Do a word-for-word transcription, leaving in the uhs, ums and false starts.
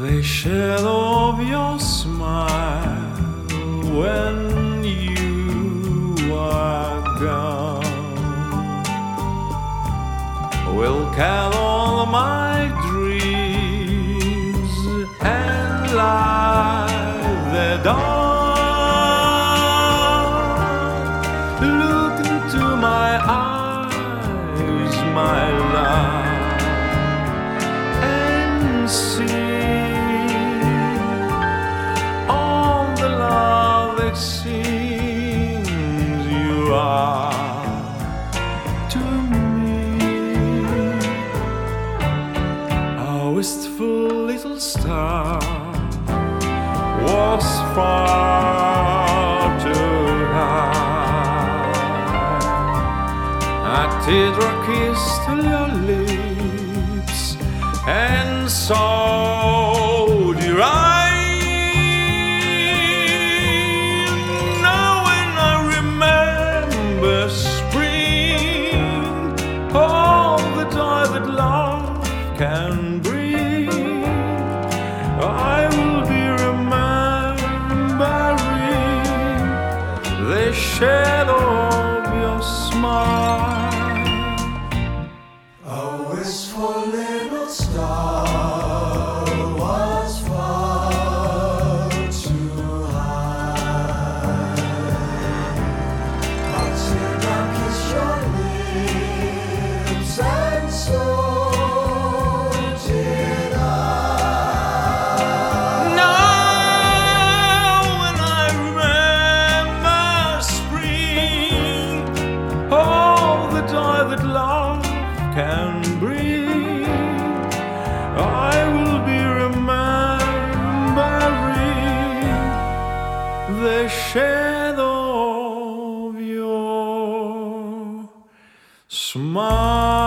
The shadow of your smile when you are gone will call all my dreams and light the dawn. Look into my eyes, my love, and see it seems you are to me. A wistful little star was far too high. A teardrop kissed your lips, and so did I. Can bring, I will be remembering the shadow of your smile. A wistful little star was far too high. But teardrop kissed your lips, and so that love can bring, I will be remembering the shadow of your smile.